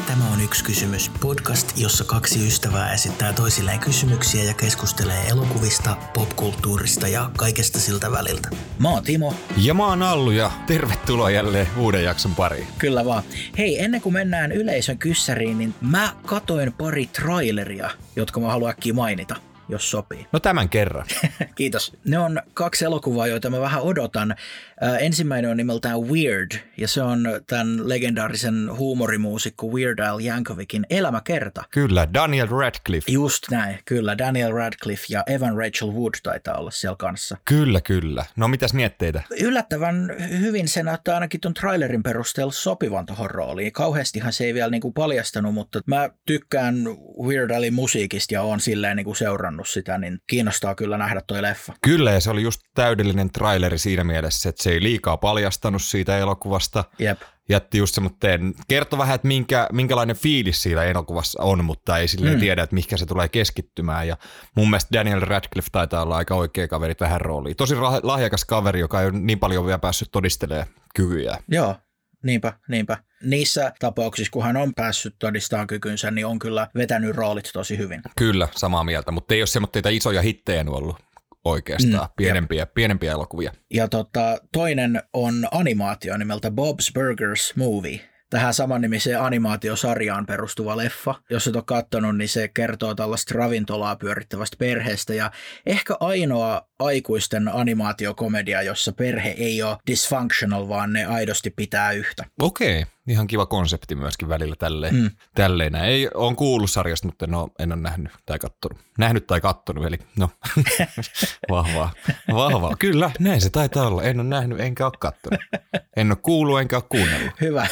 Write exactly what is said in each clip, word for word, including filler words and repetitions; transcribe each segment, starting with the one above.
Tämä on Yksi kysymys, podcast, jossa kaksi ystävää esittää toisilleen kysymyksiä ja keskustelee elokuvista, popkulttuurista ja kaikesta siltä väliltä. Mä oon Timo. Ja mä oon Allu ja tervetuloa jälleen uuden jakson pariin. Kyllä vaan. Hei, ennen kuin mennään yleisön kyssäriin, niin mä katoin pari traileria, jotka mä haluan äkkiä mainita, jos sopii. No tämän kerran. Kiitos. Ne on kaksi elokuvaa, joita mä vähän odotan. Äh, ensimmäinen on nimeltään Weird, ja se on tämän legendaarisen huumorimuusikko Weird Al Yankovicin elämäkerta. Kyllä, Daniel Radcliffe. Just näin, kyllä. Daniel Radcliffe ja Evan Rachel Wood taitaa olla siellä kanssa. Kyllä, kyllä. No mitäs mietteitä? Yllättävän hyvin se näyttää ainakin ton trailerin perusteella sopivan tohon rooliin. Kauheastihan se ei vielä niinku paljastanut, mutta mä tykkään Weird Alin musiikista ja oon silleen niinku seurannut sitä, niin kiinnostaa kyllä nähdä toi leffa. Kyllä, ja se oli just täydellinen traileri siinä mielessä, että se ei liikaa paljastanut siitä elokuvasta. Jep. Jätti just semmoinen, kertoi vähän, että minkä, minkälainen fiilis siinä elokuvassa on, mutta ei silleen mm. tiedä, että mihinkä se tulee keskittymään. Ja mun mielestä Daniel Radcliffe taitaa olla aika oikea kaveri tähän rooliin. Tosi lahjakas kaveri, joka ei ole niin paljon vielä päässyt todistelemaan kykyjä. Joo, niinpä, niinpä. Niissä tapauksissa, kun hän on päässyt todistamaan kykynsä, niin on kyllä vetänyt roolit tosi hyvin. Kyllä, samaa mieltä, mutta ei ole semmoitteita isoja hittejä ollut oikeastaan, mm, pienempiä, pienempiä elokuvia. Ja tota, toinen on animaatio nimeltä Bob's Burgers Movie. Tähän samannimiseen animaatiosarjaan perustuva leffa. Jos et ole katsonut, niin se kertoo tällaista ravintolaa pyörittävästä perheestä ja ehkä ainoa aikuisten animaatiokomedia, jossa perhe ei ole dysfunctional, vaan ne aidosti pitää yhtä. Okei, ihan kiva konsepti myöskin välillä tälleen. Mm. tälleen. Ei, on kuullut sarjasta, mutta en ole, en ole nähnyt tai kattonut. Nähnyt tai kattonut, eli no, vahvaa. Vahvaa, kyllä, näin se taitaa olla. En ole nähnyt, enkä ole kattonut. En ole kuullut, enkä ole kuunnellut. Hyvä,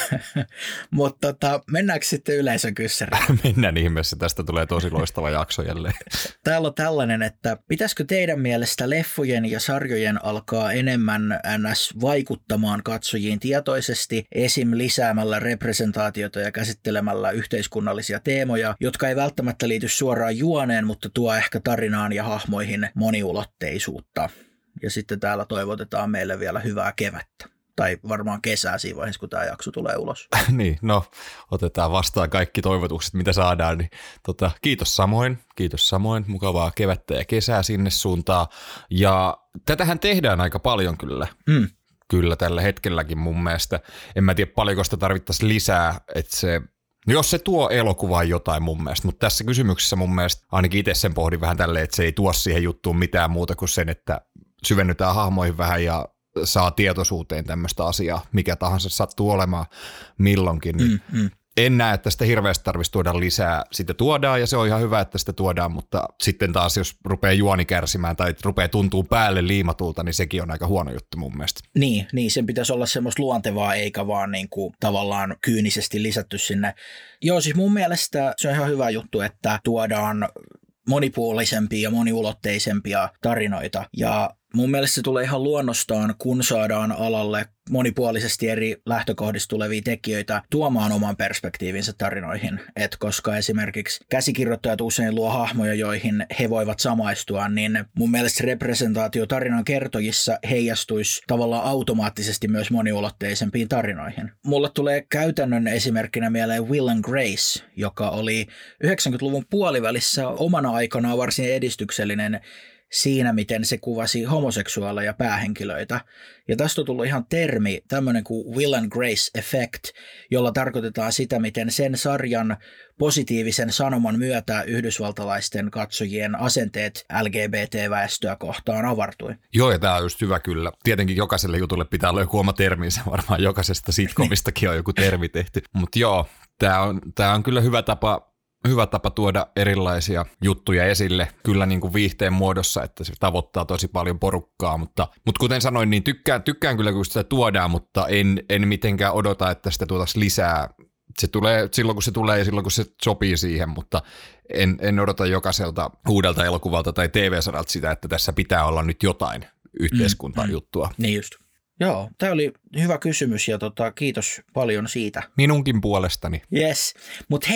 mutta tota, mennäänkö sitten yleisön kyssäriin? Mennään ihmeessä, tästä tulee tosi loistava jakso jälleen. Täällä on tällainen, että pitäisikö teidän mielestä leffojen ja sarjojen alkaa enemmän ns. Vaikuttamaan katsojiin tietoisesti, esim. Lisäämällä representaatiota ja käsittelemällä yhteiskunnallisia teemoja, jotka ei välttämättä liity suoraan juoneen, mutta tuo ehkä tarinaan ja hahmoihin moniulotteisuutta. Ja sitten täällä toivotetaan meille vielä hyvää kevättä. Tai varmaan kesää siinä vaiheessa, kun tämä jakso tulee ulos. Niin, no otetaan vastaan kaikki toivotukset, mitä saadaan. Niin, tota, kiitos samoin, kiitos samoin. Mukavaa kevättä ja kesää sinne suuntaan. Ja tätähän tehdään aika paljon kyllä. Mm. Kyllä tällä hetkelläkin mun mielestä. En mä tiedä paljonko sitä tarvittaisiin lisää, että se, jos se tuo elokuvaan jotain mun mielestä, mutta tässä kysymyksessä mun mielestä ainakin itse sen pohdin vähän tälleen, että se ei tuo siihen juttuun mitään muuta kuin sen, että syvennytään hahmoihin vähän ja saa tietoisuuteen tämmöistä asiaa, mikä tahansa sattuu olemaan milloinkin. Niin mm, mm. En näe, että sitä hirveästi tarvitsisi tuoda lisää. Sitä tuodaan ja se on ihan hyvä, että sitä tuodaan, mutta sitten taas jos rupeaa juoni kärsimään tai rupeaa tuntuu päälle liimatulta, niin sekin on aika huono juttu mun mielestä. Niin, niin sen pitäisi olla semmoista luontevaa eikä vaan niin kuin tavallaan kyynisesti lisätty sinne. Joo, siis mun mielestä se on ihan hyvä juttu, että tuodaan monipuolisempia ja moniulotteisempia tarinoita ja mun mielestä se tulee ihan luonnostaan, kun saadaan alalle monipuolisesti eri lähtökohdista tulevia tekijöitä tuomaan oman perspektiivinsä tarinoihin. Et koska esimerkiksi käsikirjoittajat usein luo hahmoja, joihin he voivat samaistua, niin mun mielestä representaatio tarinan kertojissa heijastuisi tavallaan automaattisesti myös moniulotteisempiin tarinoihin. Mulle tulee käytännön esimerkkinä mieleen Will and Grace, joka oli yhdeksänkymmentäluvun puolivälissä omana aikanaan varsin edistyksellinen siinä, miten se kuvasi homoseksuaaleja päähenkilöitä. Ja tästä on tullut ihan termi, tämmöinen kuin Will and Grace Effect, jolla tarkoitetaan sitä, miten sen sarjan positiivisen sanoman myötä yhdysvaltalaisten katsojien asenteet L G B T-väestöä kohtaan avartui. Joo, ja tämä on just hyvä kyllä. Tietenkin jokaiselle jutulle pitää olla joku oma terminsä, varmaan jokaisesta sitcomistakin on joku termi tehty. Mutta joo, tämä on, tää on kyllä hyvä tapa Hyvä tapa tuoda erilaisia juttuja esille, kyllä niin kuin viihteen muodossa, että se tavoittaa tosi paljon porukkaa, mutta, mutta kuten sanoin, niin tykkään, tykkään kyllä, kun sitä tuodaan, mutta en, en mitenkään odota, että sitä tuotaisiin lisää. Se tulee silloin, kun se tulee ja silloin, kun se sopii siihen, mutta en, en odota jokaiselta uudelta elokuvalta tai T V-saralta sitä, että tässä pitää olla nyt jotain yhteiskuntaan mm, juttua. Mm, niin just. Joo, tämä oli hyvä kysymys ja tota, kiitos paljon siitä. Minunkin puolestani. Yes, mutta hei,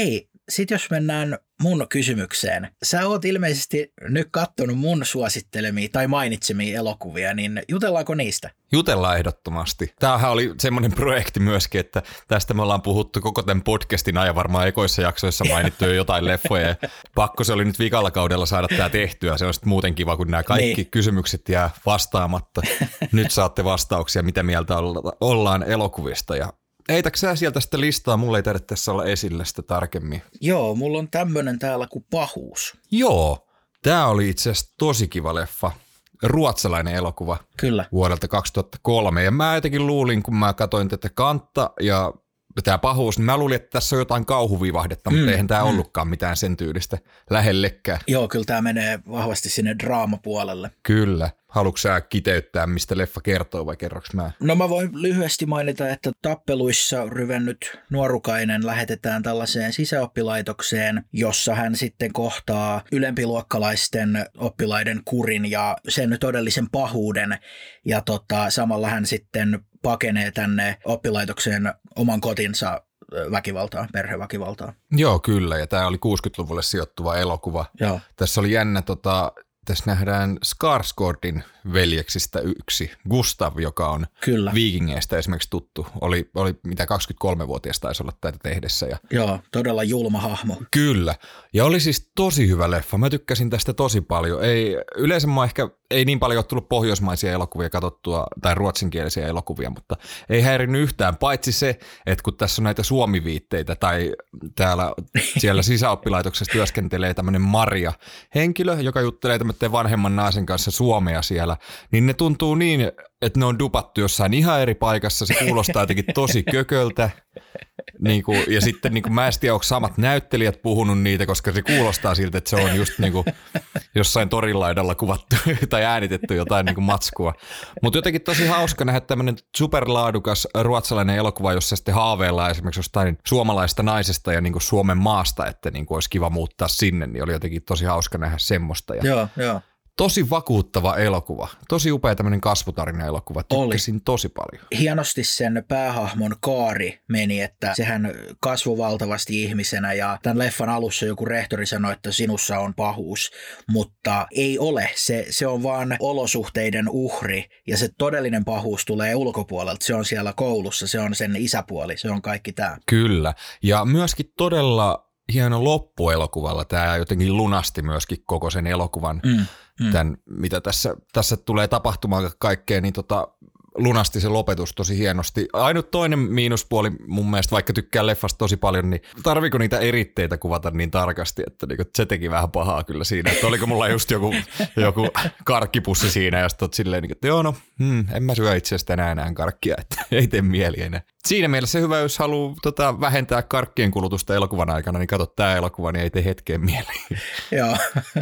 sit jos mennään mun kysymykseen. Sä oot ilmeisesti nyt kattonut mun suosittelemia tai mainitsemia elokuvia, niin jutellaanko niistä? Jutellaan ehdottomasti. Tämähän oli semmoinen projekti myöskin, että tästä me ollaan puhuttu koko tämän podcastin ajan varmaan ekoissa jaksoissa mainittu jo jotain leffoja. Ja pakko se oli nyt vikalla kaudella saada tämä tehtyä. Se on sitten muuten kiva, kun nämä kaikki niin. kysymykset jää vastaamatta. Nyt saatte vastauksia, mitä mieltä ollaan elokuvista ja eitäkö sä sieltä sitä listaa? Mulla ei tarvitse tässä olla esillä sitä tarkemmin. Joo, mulla on tämmönen täällä kuin Pahuus. Joo, tää oli itse asiassa tosi kiva leffa. Ruotsalainen elokuva. Kyllä. Vuodelta kaksituhattakolme. Ja mä jotenkin luulin, kun mä katsoin tätä Kantta ja tämä Pahuus, niin mä luulin, että tässä on jotain kauhuvivahdetta, mutta mm, eihän tämä mm. ollutkaan mitään sen tyylistä lähellekään. Joo, kyllä tämä menee vahvasti sinne draamapuolelle. Kyllä. Haluatko sä kiteyttää, mistä leffa kertoo vai kerroks mä? No mä voin lyhyesti mainita, että tappeluissa ryvennyt nuorukainen lähetetään tällaiseen sisäoppilaitokseen, jossa hän sitten kohtaa ylempiluokkalaisten oppilaiden kurin ja sen todellisen pahuuden. Ja tota, samalla hän sitten pakenee tänne oppilaitokseen oman kotinsa väkivaltaa, perheväkivaltaa. Joo, kyllä. Ja tämä oli kuusikymmentäluvulle sijoittuva elokuva. Joo. Tässä oli jännä, tota, tässä nähdään Skarsgårdin veljeksistä yksi, Gustav, joka on kyllä. Viikingeistä esimerkiksi tuttu. Oli, oli mitä kaksikymmentäkolmevuotias taisi olla tätä tehdessä. Ja joo, todella julma hahmo. Kyllä. Ja oli siis tosi hyvä leffa. Mä tykkäsin tästä tosi paljon. Ei, yleensä mä ehkä ei niin paljon ole tullut pohjoismaisia elokuvia katsottua tai ruotsinkielisiä elokuvia, mutta ei häirinnyt yhtään. Paitsi se, että kun tässä on näitä suomiviitteitä tai täällä siellä sisäoppilaitoksessa työskentelee tämmöinen Maria henkilö, joka juttelee tämmöinen vanhemman naisen kanssa suomea siellä, niin ne tuntuu niin, että ne on dupattu jossain ihan eri paikassa. Se kuulostaa jotenkin tosi kököltä. Niin kuin, ja sitten niin kuin, mä en tiedä, onko samat näyttelijät puhunut niitä, koska se kuulostaa siltä, että se on just niin kuin, jossain torinlaidalla kuvattu tai äänitetty jotain niin kuin matskua. Mutta jotenkin tosi hauska nähdä tämmöinen superlaadukas ruotsalainen elokuva, jossa sitten haaveillaan esimerkiksi jostain suomalaista naisesta ja niin kuin Suomen maasta, että niin kuin olisi kiva muuttaa sinne, niin oli jotenkin tosi hauska nähdä semmoista. Ja joo, joo. Tosi vakuuttava elokuva. Tosi upea tämmöinen kasvutarina-elokuva. Tykkäsin oli. Tosi paljon. Hienosti sen päähahmon kaari meni, että sehän kasvoi valtavasti ihmisenä ja tämän leffan alussa joku rehtori sanoi, että sinussa on pahuus, mutta ei ole. Se, se on vaan olosuhteiden uhri ja se todellinen pahuus tulee ulkopuolelta. Se on siellä koulussa, se on sen isäpuoli, se on kaikki tämä. Kyllä ja myöskin todella hieno loppuelokuvalla. Tämä jotenkin lunasti myöskin koko sen elokuvan, mm, mm. Tämän, mitä tässä, tässä tulee tapahtumaan kaikkea, niin tota, lunasti se lopetus tosi hienosti. Ainut toinen miinuspuoli mun mielestä, vaikka tykkään leffasta tosi paljon, niin tarviiko niitä eritteitä kuvata niin tarkasti, että niinku, se teki vähän pahaa kyllä siinä. Että oliko mulla just joku, joku karkkipussi siinä, ja sitten oot silleen, että joo no, hmm, en mä syö itse asiassa tänään enää karkkia, että ei tee mieli enää. Siinä mielessä hyvä, jos haluaa tota, vähentää karkkien kulutusta elokuvan aikana, niin katso tää elokuva, niin ei tee hetkeen mieli. Joo,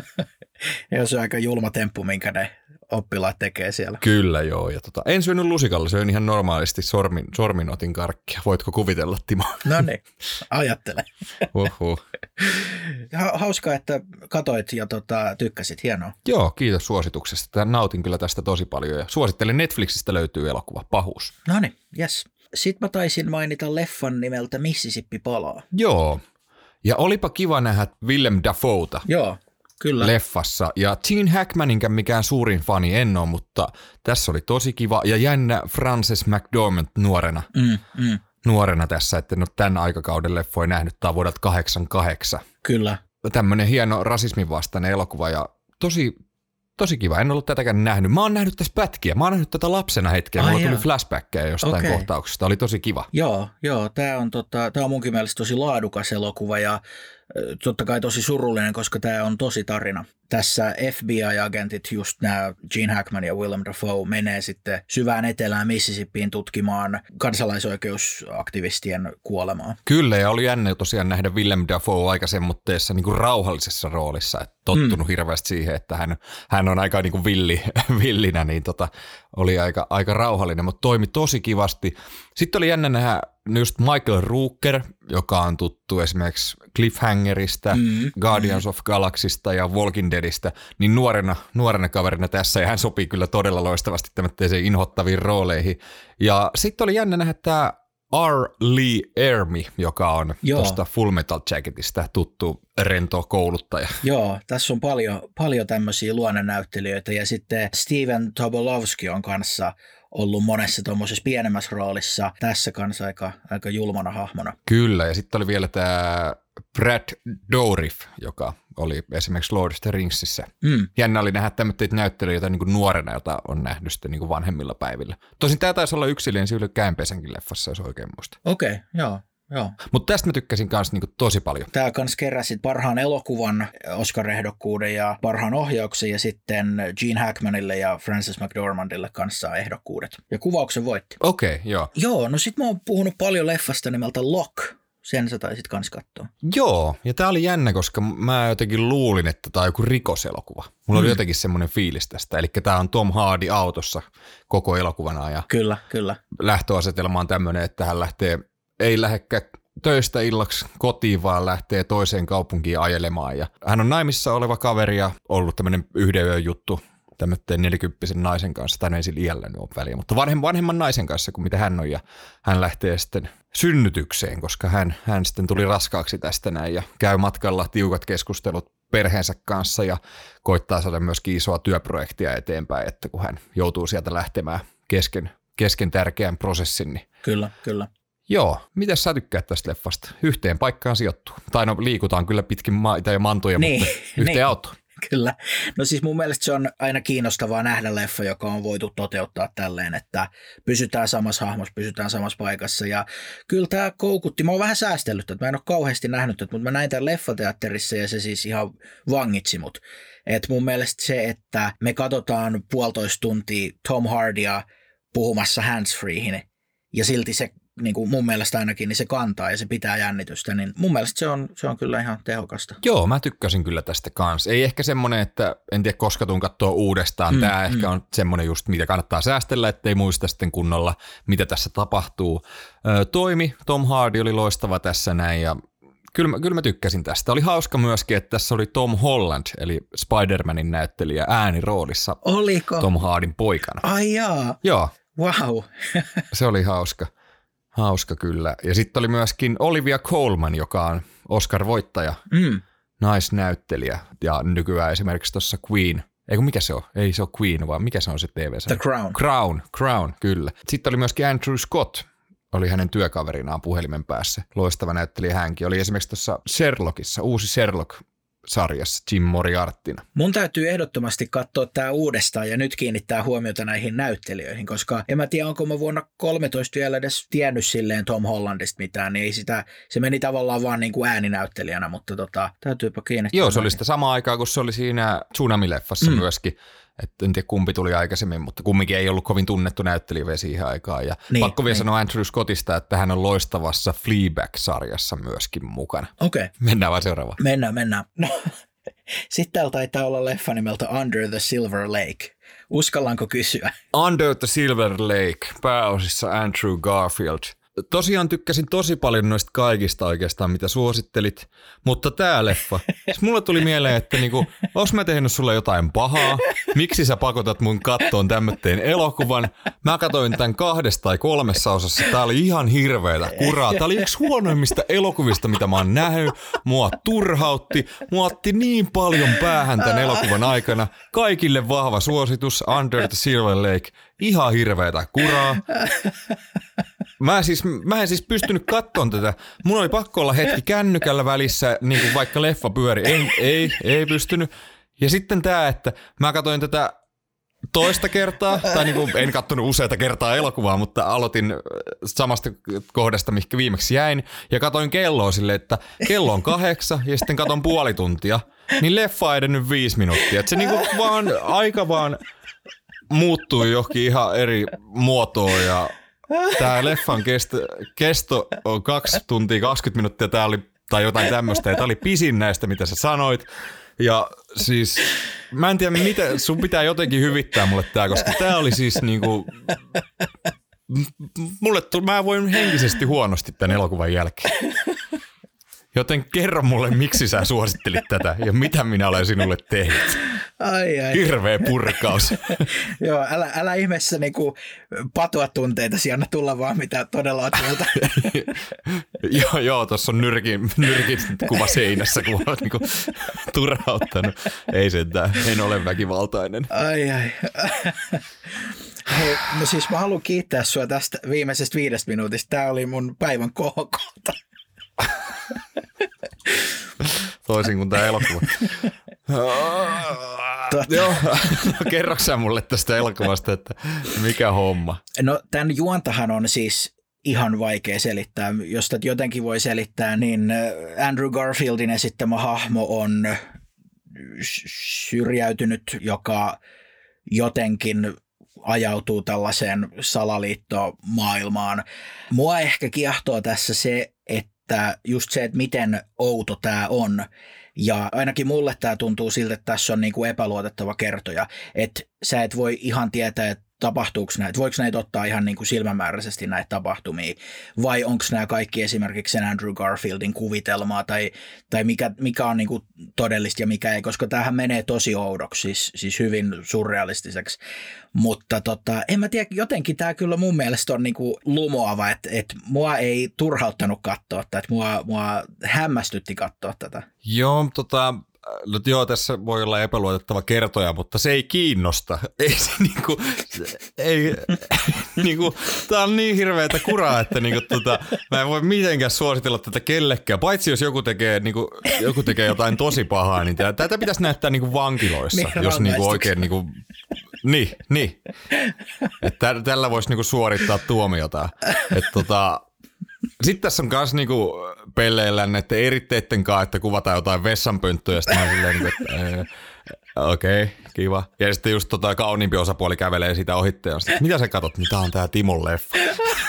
ja se on aika julma temppu, minkä ne oppilaat tekee siellä. Kyllä joo, ja tota, en syönyt lusikalla, söin ihan normaalisti sormin, sorminotin karkkia. Voitko kuvitella, Timo? No niin, ajattele. Uhuh. Hauskaa, että katoit ja tota, tykkäsit, hienoa. Joo, kiitos suosituksesta. Nautin kyllä tästä tosi paljon ja suosittelen, Netflixistä löytyy elokuva Pahuus. No niin, jes. Sitten mä taisin mainita leffan nimeltä Mississippi palaa. Joo, ja olipa kiva nähdä Willem Dafoeta. Joo. Kyllä. Leffassa. Ja Gene Hackmaninkä mikään suurin fani en ole, mutta tässä oli tosi kiva ja jännä Frances McDormand nuorena. Mm, mm. Nuorena tässä, että en ole tämän aikakauden leffoja nähnyt. Tämä on vuodelta kahdeksankymmentäkahdeksan. Kyllä. Tämmöinen hieno rasismin vastainen elokuva ja tosi, tosi kiva. En ollut tätäkään nähnyt. Mä oon nähnyt tässä pätkiä. Mä oon nähnyt tätä lapsena hetkeä. Mulla tuli flashbackkejä jostain okay. kohtauksesta. Oli tosi kiva. Joo, joo. Tämä on, tota, tää on munkin mielestä tosi laadukas elokuva ja totta kai tosi surullinen, koska tämä on tosi tarina. Tässä F B I-agentit, just nämä Gene Hackman ja Willem Dafoe, menee sitten syvään etelään Mississippiin tutkimaan kansalaisoikeusaktivistien kuolemaa. Kyllä, ja oli jännä tosiaan nähdä Willem Dafoe aika semmoitteessa niin kuin rauhallisessa roolissa, että tottunut mm. hirveästi siihen, että hän, hän on aika niin kuin villi, villinä, niin tota, oli aika, aika rauhallinen, mutta toimi tosi kivasti. Sitten oli jännä nähdä just Michael Rooker, joka on tuttu esimerkiksi Cliffhangerista, mm, Guardians mm. of Galaxysta ja Walking Deadistä, niin nuorena, nuorena kaverina tässä, ja hän sopii kyllä todella loistavasti tämmöiseen inhottaviin rooleihin. Ja sitten oli jännä nähdä tämä R. Lee Ermey, joka on tuosta Full Metal Jacketista tuttu rento kouluttaja. Joo, tässä on paljon, paljon tämmöisiä luonnennäyttelijöitä ja sitten Steven Tobolowsky on kanssa ollut monessa tuommoisessa pienemmässä roolissa. Tässä kanssa aika, aika julmana hahmona. Kyllä, ja sitten oli vielä tämä Brad Dourif, joka oli esimerkiksi Lord of the Ringsissä. Mm. Jännä oli nähdä tämmöitä näyttelijöitä niin kuin nuorena, jota on nähnyt sitten niin kuin vanhemmilla päivillä. Tosin tämä taisi olla yksilöinen Ylö Käänpesänkin leffassa, jos oikein muista. Okei, okay, joo. Mutta tästä mä tykkäsin kanssa niinku tosi paljon. Tämä kans keräsi parhaan elokuvan Oscar-ehdokkuuden ja parhaan ohjauksen ja sitten Gene Hackmanille ja Frances McDormandille kanssa ehdokkuudet. Ja kuvauksen voitti. Okei, okay, joo. Joo, no sit mä oon puhunut paljon leffasta nimeltä Lock. Sen sä taisit kans katsoa. Joo, ja tää oli jännä, koska mä jotenkin luulin, että tää on joku rikoselokuva. Mulla mm. oli jotenkin semmoinen fiilis tästä. Eli tää on Tom Hardy autossa koko elokuvana. Ja kyllä, kyllä. Lähtöasetelma on tämmöinen, että hän lähtee, ei lähdekään töistä illaksi kotiin, vaan lähtee toiseen kaupunkiin ajelemaan. Ja hän on naimissa oleva kaveri ja ollut tämmöinen yhden yön juttu tämmöinen nelikymppisen naisen kanssa, tai ei sillä iällä nyt ole väliä, mutta vanhem, vanhemman naisen kanssa kuin mitä hän on, ja hän lähtee sitten synnytykseen, koska hän, hän sitten tuli raskaaksi tästä näin, ja käy matkalla tiukat keskustelut perheensä kanssa, ja koittaa saada myöskin isoa työprojektia eteenpäin, että kun hän joutuu sieltä lähtemään kesken, kesken tärkeän prosessin. Niin kyllä, kyllä. Joo, miten sä tykkäät tästä leffasta? Yhteen paikkaan sijoittuu. Tai no liikutaan kyllä pitkin maita ja mantoja, niin, mutta yhteen niin. autoon. Kyllä. No siis mun mielestä se on aina kiinnostavaa nähdä leffa, joka on voitu toteuttaa tälleen, että pysytään samassa hahmossa, pysytään samassa paikassa. Ja kyllä tämä koukutti. Mä oon vähän säästellyt, että mä en ole kauheasti nähnyt, mutta mä näin tämän leffateatterissa ja se siis ihan vangitsi mut. Et mun mielestä se, että me katsotaan puolitoista tuntia Tom Hardya puhumassa handsfreehin ja silti se niin kuin mun mielestä ainakin, niin se kantaa ja se pitää jännitystä, niin mun mielestä se on, se on kyllä ihan tehokasta. Joo, mä tykkäsin kyllä tästä kanssa. Ei ehkä semmoinen, että en tiedä koska tuun katsoa uudestaan. Mm, Tämä mm. ehkä on semmoinen just, mitä kannattaa säästellä, ettei muista sitten kunnolla, mitä tässä tapahtuu. Ö, toimi, Tom Hardy oli loistava tässä näin ja kyllä mä, kyllä mä tykkäsin tästä. Oli hauska myöskin, että tässä oli Tom Holland, eli Spider-Manin näyttelijä ääniroolissa. Oliko? Tom Hardyn poikana. Ai jaa. Joo. Wow. Se oli hauska. Hauska kyllä. Ja sitten oli myöskin Olivia Colman, joka on Oscar-voittaja, mm. naisnäyttelijä. Ja nykyään esimerkiksi tuossa Queen, eikö mikä se on? Ei se ole Queen, vaan mikä se on se T V-sarja? The Crown. Crown, Crown, kyllä. Sitten oli myöskin Andrew Scott, oli hänen työkaverinaan puhelimen päässä. Loistava näyttelijä hänkin. Oli esimerkiksi tuossa Sherlockissa, uusi Sherlock sarjassa Jim Moriartyna. Mun täytyy ehdottomasti katsoa tämä uudestaan ja nyt kiinnittää huomiota näihin näyttelijöihin, koska en mä tiedä, onko mä vuonna kolmetoista vielä edes tiennyt silleen Tom Hollandista mitään, niin ei sitä, se meni tavallaan vaan niin kuin ääninäyttelijänä, mutta tota, täytyypä kiinnittää. Joo, se oli sitä samaa aikaa, kun se oli siinä Tsunami-leffassa mm. myöskin. Et en tiedä kumpi tuli aikaisemmin, mutta kumminkin ei ollut kovin tunnettu näyttelijä siihen aikaan. Ja niin, pakko vielä niin. sanoa Andrew Scottista, että hän on loistavassa Fleabag-sarjassa myöskin mukana. Okei. Okay. Mennään vaan seuraavaan. Mennään, mennään. No, sitten täällä taitaa olla leffa nimeltä Under the Silver Lake. Uskallanko kysyä? Under the Silver Lake, pääosissa Andrew Garfield. Tosiaan tykkäsin tosi paljon noista kaikista oikeastaan, mitä suosittelit, mutta tää leffa, siis mulle tuli mieleen, että niinku, olis mä tehnyt sulle jotain pahaa, miksi sä pakotat mun kattoon tämmötteen elokuvan, mä katoin tän kahdessa tai kolmessa osassa, tää oli ihan hirveetä kuraa, tää oli yksi huonoimmista elokuvista, mitä mä oon nähnyt, mua turhautti, mua otti niin paljon päähän tän elokuvan aikana, kaikille vahva suositus, Under the Silver Lake, ihan hirveetä kuraa. Mä, siis, mä en siis pystynyt katsomaan tätä. Mun oli pakko olla hetki kännykällä välissä, niin kuin vaikka leffa pyöri. Ei, ei, ei pystynyt. Ja sitten tää, että mä katsoin tätä toista kertaa, tai niin kuin en katsonut useita kertaa elokuvaa, mutta aloitin samasta kohdasta, mihin viimeksi jäin, ja katsoin kelloa silleen, että kello on kahdeksan, ja sitten katon puoli tuntia, niin leffa on edennyt viisi minuuttia. Että se niin kuin vaan, aika vaan muuttui johonkin ihan eri muotoon, ja tää leffan kesto, kesto on kaksi tuntia kaksikymmentä minuuttia, tää oli, tai jotain tämmöistä, ja tää oli pisin näistä, mitä sä sanoit. Ja siis, mä en tiedä, mitä, sun pitää jotenkin hyvittää mulle tää, koska tää oli siis niinku, mulle tuli, mä voin henkisesti huonosti tän elokuvan jälkeen. Joten kerro mulle, miksi sä suosittelit tätä ja mitä minä olen sinulle tehnyt. Ai, ai. Hirveä purkaus. Joo, älä, älä ihmeessä niinku patua tunteitasi, anna tulla vaan mitä todella oot mieltä. joo, joo, tuossa on nyrkin, nyrkin kuva seinässä, kun olet niinku turhauttanut. Ei sentään, en ole väkivaltainen. Ai, ai. Hei, no siis mä haluan kiittää sua tästä viimeisestä viidestä minuutista. Tää oli mun päivän kohokohta. Toisin kuin tää elokuva. Tuota. Joo, no, kerroks sä mulle tästä elokuvasta, että mikä homma? No tämän juontahan on siis ihan vaikea selittää. Jos tätä jotenkin voi selittää, niin Andrew Garfieldin esittämä hahmo on syrjäytynyt, joka jotenkin ajautuu tällaiseen salaliittomaailmaan. Mua ehkä kiehtoo tässä se, että just se, että miten outo tämä on. Ja ainakin mulle tämä tuntuu siltä, että tässä on niinku epäluotettava kertoja. Että sä et voi ihan tietää, että tapahtuuko näitä, voiko näitä ottaa ihan niinku silmämääräisesti näitä tapahtumia, vai onko nämä kaikki esimerkiksi sen Andrew Garfieldin kuvitelmaa, tai, tai mikä, mikä on niinku todellista ja mikä ei, koska tämähän menee tosi oudoksi, siis, siis hyvin surrealistiseksi. Mutta tota, en mä tiedä, jotenkin tämä kyllä mun mielestä on niinku lumoava, että et mua ei turhauttanut katsoa tätä, että mua, mua hämmästytti katsoa tätä. Joo, tota... No, joo, tässä voi olla epäluotettava kertoja, mutta se ei kiinnosta. Ei se niinku, ei, niinku, tää on niin hirveätä kuraa, että niinku, tota, mä en voi mitenkään suositella tätä kellekään. Paitsi jos joku tekee, niinku, joku tekee jotain tosi pahaa, niin tätä pitäisi näyttää niinku vankiloissa, niin, jos niinku oikein niinku, niin, niin. Että tällä voisi niinku suorittaa tuomiota. Että tota... Sitten tässä on myös niinku pelleillä näiden eritteiden kanssa, että kuvataan jotain vessanpönttöä ja sitten on silleen, että okei, okay, kiva. Ja sitten just tota kauniimpi osapuoli kävelee siitä ohitte ja sitten, mitä sä katot, niin tää on tää Timon leffa.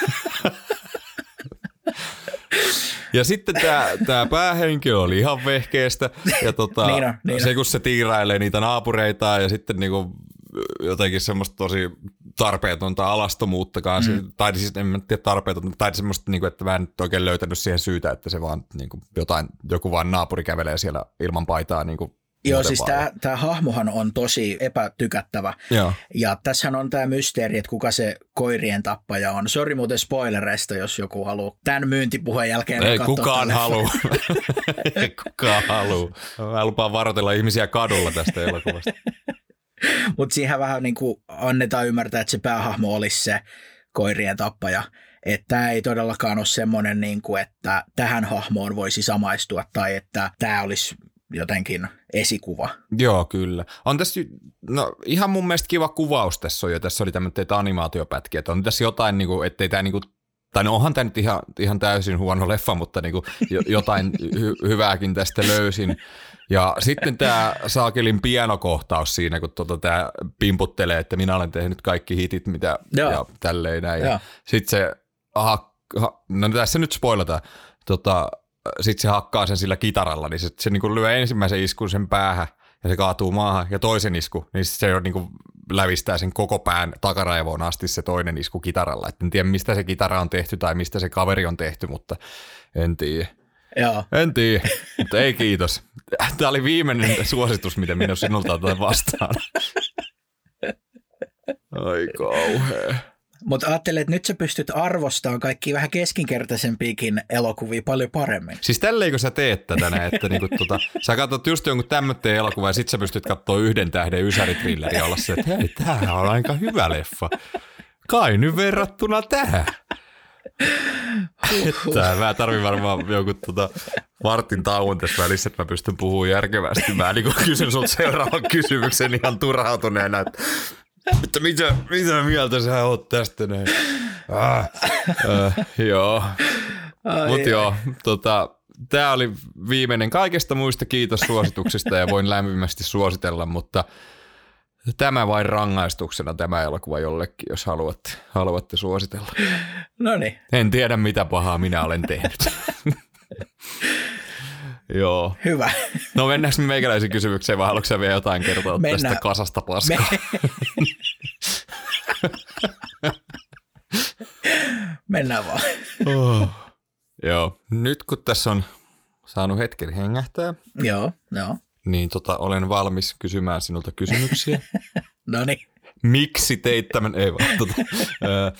Ja sitten tää, tää päähenkilö oli ihan vehkeestä ja tota, niin on, niin se kun se tiirailee niitä naapureitaan ja sitten niinku jotenkin semmoista tosi tarpeetonta alastomuuttakaan, mm. tai siis en tiedä tarpeetonta, tai semmoista, että mä en nyt oikein löytänyt siihen syytä, että se vaan niin kuin jotain, joku vaan naapuri kävelee siellä ilman paitaa. Niin kuin Joo, siis tämä hahmohan on tosi epätykättävä. Joo. Ja tässähän on tämä mysteeri, että kuka se koirien tappaja on. Sori muuten spoilereista, jos joku haluaa tämän myyntipuheen jälkeen Ei kukaan halua. Ei kukaan halua. Mä lupaan varoitella ihmisiä kadulla tästä elokuvasta. Mutta siihen vähän niin kuin annetaan ymmärtää, että se päähahmo olisi se koirien tappaja. Että tämä ei todellakaan ole semmoinen, niin kuin, että tähän hahmoon voisi samaistua tai että tämä olisi jotenkin esikuva. Joo, kyllä. On tässä, no ihan mun mielestä kiva kuvaus tässä on jo. Tässä oli tämmöinen animaatiopätkiä. Että on tässä jotain, niin kuin, ettei tämä niin kuin, tai no onhan tämä nyt ihan, ihan täysin huono leffa, mutta niin kuin jotain hy- hyvääkin tästä löysin. Ja sitten tämä saakelin pianokohtaus siinä, kun tuota tämä pimputtelee, että minä olen tehnyt kaikki hitit, mitä Joo. ja tälleen näin. Ja sitten se, aha, no tässä nyt spoilataan, tota, sitten se hakkaa sen sillä kitaralla, niin se, se niin kuin lyö ensimmäisen iskun sen päähän ja se kaatuu maahan ja toisen isku, niin se jo niin kuin lävistää sen koko pään takaraivoon asti se toinen isku kitaralla. Et en tiedä, mistä se kitara on tehty tai mistä se kaveri on tehty, mutta en tiedä. Joo. En tiedä, mutta ei kiitos. Tämä oli viimeinen suositus, mitä minä sinulta otan vastaan. Ai kauhea. Mutta ajattelen, että nyt sä pystyt arvostamaan kaikki vähän keskinkertaisempiakin elokuvia paljon paremmin. Siis tälleikö sä teet tätä näin, että niinku tota, sä katsot just jonkun tämmöinen elokuva ja sit sä pystyt katsoa yhden tähden ysärithrilleriä ja olla se, että hei, tää on aika hyvä leffa. Kai nyt verrattuna tähän. Että mä tarvin varmaan jonkun tota vartin tauon tässä välissä, että mä pystyn puhumaan järkevästi. Mä niin kysyn sulta seuraavan kysymyksen ihan turhautuneena, että, että mitä, mitä mieltä sä oot tästä näin? Ah, äh, joo, mutta joo, tota, tää oli viimeinen kaikesta muista, kiitos suosituksista ja voin lämpimästi suositella, mutta tämä vain rangaistuksena tämä elokuva jollekin, jos haluatte, haluatte suositella. Noniin. En tiedä, mitä pahaa minä olen tehnyt. Joo. Hyvä. No mennäänkö meikäläisiin kysymykseen vai haluatko sä vielä jotain kertoa Mennään. tästä kasasta paskaa? Me... Mennään vaan. Oh. Joo. Nyt kun tässä on saanut hetken hengähtää. Joo, joo. Niin tota, olen valmis kysymään sinulta kysymyksiä. No niin. Miksi teit tämän? Ei vaan. Tota, ää,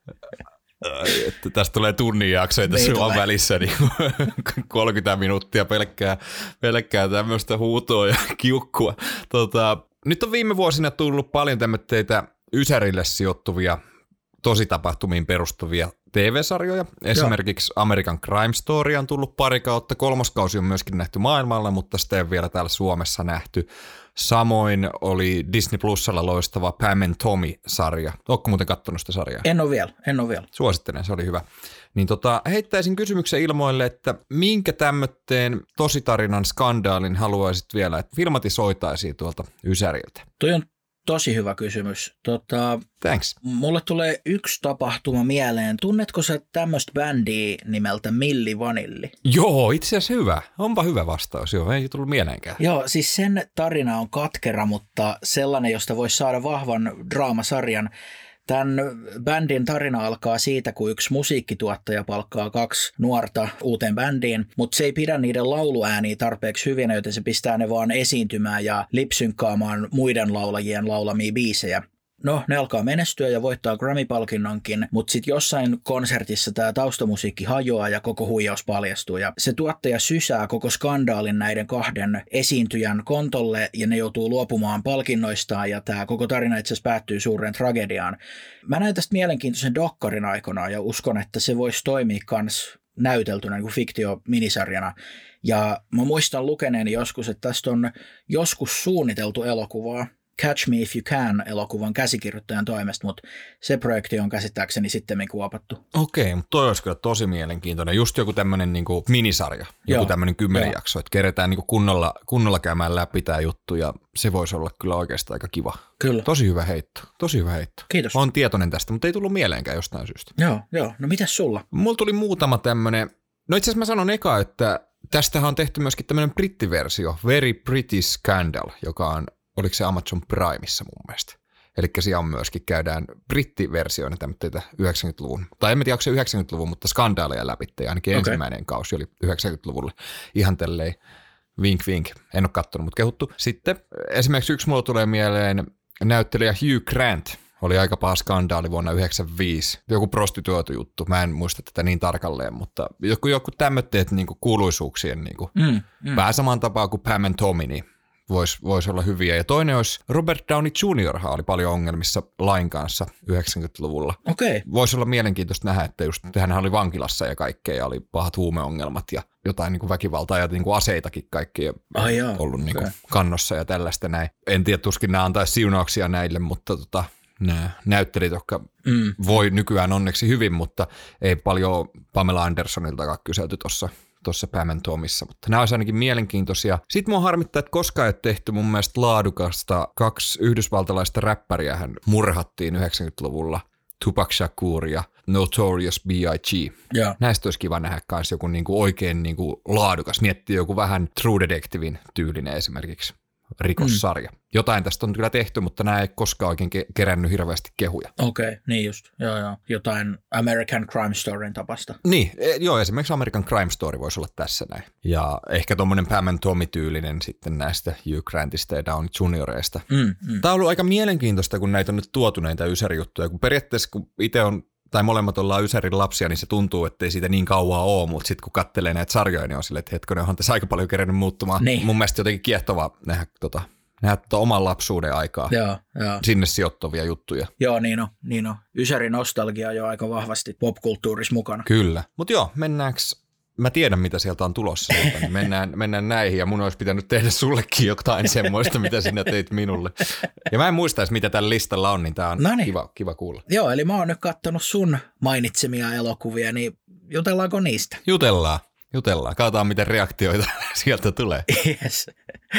että tästä tulee tunnin jaksoja tässä on välissä, niin kolmekymmentä minuuttia pelkkää, pelkkää tämmöistä huutoa ja kiukkua. Tota, nyt on viime vuosina tullut paljon tämmöitä Ysärille sijoittuvia, tositapahtumiin perustuvia T V-sarjoja. Esimerkiksi Joo. American Crime Story on tullut pari kautta. Kolmoskausi on myöskin nähty maailmalla, mutta sitä ei ole vielä täällä Suomessa nähty. Samoin oli Disney Plusalla loistava Pam and Tommy-sarja. Ootko muuten kattonut sitä sarjaa? En ole vielä, en ole vielä. Suosittelen, se oli hyvä. Niin tota, heittäisin kysymyksen ilmoille, että minkä tämmötteen tositarinan skandaalin haluaisit vielä, että filmatisoitaisiin tuolta Ysäriltä? Toi on tosi hyvä kysymys. Tota, Thanks. Mulle tulee yksi tapahtuma mieleen. Tunnetko sä tämmöistä bändiä nimeltä Milli Vanilli? Joo, itse asiassa hyvä. Onpa hyvä vastaus. Joo, ei tullut mieleenkään. Joo, siis sen tarina on katkera, mutta sellainen, josta voisi saada vahvan draamasarjan. Tämän bändin tarina alkaa siitä, kun yksi musiikkituottaja palkkaa kaksi nuorta uuteen bändiin, mutta se ei pidä niiden lauluääniä tarpeeksi hyvinä, joten se pistää ne vaan esiintymään ja lipsynkkaamaan muiden laulajien laulamia biisejä. No, ne alkaa menestyä ja voittaa Grammy-palkinnonkin, mutta sitten jossain konsertissa tämä taustamusiikki hajoaa ja koko huijaus paljastuu. Ja se tuottaja sysää koko skandaalin näiden kahden esiintyjän kontolle ja ne joutuu luopumaan palkinnoistaan ja tämä koko tarina itse asiassa päättyy suureen tragediaan. Mä näin tästä mielenkiintoisen dokkarin aikanaan ja uskon, että se voisi toimia kans näyteltynä niin kuin fiktio-minisarjana. Ja mä muistan lukeneeni joskus, että tästä on joskus suunniteltu elokuvaa. Catch Me If You Can -elokuvan käsikirjoittajan toimesta, mutta se projekti on käsittääkseni sittemmin kuopattu. Okei, mutta toi olisi kyllä tosi mielenkiintoinen. Just joku tämmöinen niinku minisarja, joku tämmöinen kymmenen jakso, että keretään niinku kunnolla, kunnolla käymään läpi tämä juttu ja se voisi olla kyllä oikeastaan aika kiva. Kyllä. Tosi hyvä heitto, tosi hyvä heitto. Kiitos. Mä oon tietoinen tästä, mutta ei tullut mieleenkään jostain syystä. Joo, joo. No mitäs sulla? Mulla tuli muutama tämmöinen, no itse asiassa mä sanon eka, että tästähän on tehty myöskin tämmöinen brittiversio, Very Pretty Scandal, joka on oliko se Amazon Primeissa mun mielestä. Eli siellä on myöskin, käydään brittiversioina tämmöitä yhdeksänkymmentäluvun, tai en tiedä, onko se yhdeksänkymmentäluvun, mutta skandaaleja läpi, ja ainakin okay. Ensimmäinen kausi oli yhdeksänkymmentäluvulle. Ihan tälleen vink vink, en ole katsonut, mutta kehuttu. Sitten esimerkiksi yksi mulla tulee mieleen näyttelijä Hugh Grant, oli aika paha skandaali vuonna yhdeksänkymmentäviisi. Joku prostituoitu juttu, mä en muista tätä niin tarkalleen, mutta joku, joku tämmöitteet niinku kuuluisuuksien, niinku, mm, mm. vähän saman tapaa kuin Pam and Tommy, niin voisi vois olla hyviä. Ja toinen olisi Robert Downey junior oli paljon ongelmissa lain kanssa yhdeksänkymmentäluvulla. Okei. Voisi olla mielenkiintoista nähdä, että just hän oli vankilassa ja kaikkea ja oli pahat huumeongelmat ja jotain niin kuin väkivaltaa ja niin kuin aseitakin kaikkia ah, joo, ollut niin kuin okay. kannossa ja tällaista näin. En tiedä, tuskin nämä antaisi siunauksia näille, mutta tota, nämä näyttelijät, jotka mm. voi nykyään onneksi hyvin, mutta ei paljon Pamela Andersoniltakaan kyselty tuossa tuossa Pam and Tomissa, mutta nämä olisi ainakin mielenkiintoisia. Sitten mua harmittaa, että koskaan ei tehty mun mielestä laadukasta. Kaksi yhdysvaltalaista räppäriä hän murhattiin yhdeksänkymmentäluvulla, Tupac Shakur ja Notorious B I G Yeah. Näistä olisi kiva nähdä myös joku niinku oikein niinku laadukas. Miettii joku vähän True Detectivein tyylinen esimerkiksi rikossarja. Mm. Jotain tästä on kyllä tehty, mutta nämä ei koskaan oikein ke- kerännyt hirveästi kehuja. Okei, okay, niin just. Joo, joo. Jotain American Crime Storyn tapasta. Niin, e- joo, esimerkiksi American Crime Story voisi olla tässä näin. Ja ehkä tuommoinen Pam and Tommy-tyylinen sitten näistä Hugh Grantista ja Downey junioreista. Mm, mm. Tämä on ollut aika mielenkiintoista, kun näitä on nyt tuotu näitä ysärijuttuja, kun periaatteessa kun itse on tai molemmat ollaan Ysärin lapsia, niin se tuntuu, ettei siitä niin kauaa ole, mutta sitten kun katselee näitä sarjoja, niin on silleen, että hetkonen, onhan tässä aika paljon kerennyt muuttumaan. Niin. Mun mielestä jotenkin kiehtovaa nähdä, tota, nähdä tota oman lapsuuden aikaa, joo, joo. sinne sijoittuvia juttuja. Joo, niin on, niin on. Ysärin nostalgia on jo aika vahvasti popkulttuurissa mukana. Kyllä, mutta joo, mennäänkö, mä tiedän mitä sieltä on tulossa, niin mennään, mennään näihin ja mun olisi pitänyt tehdä sullekin jotain semmoista, mitä sinä teit minulle. Ja mä en muistaisi, mitä tällä listalla on, niin tää on kiva, kiva kuulla. Joo, eli mä oon nyt kattonut sun mainitsemia elokuvia, niin jutellaanko niistä? Jutellaan, jutellaan. Katsotaan, miten reaktioita sieltä tulee. Yes.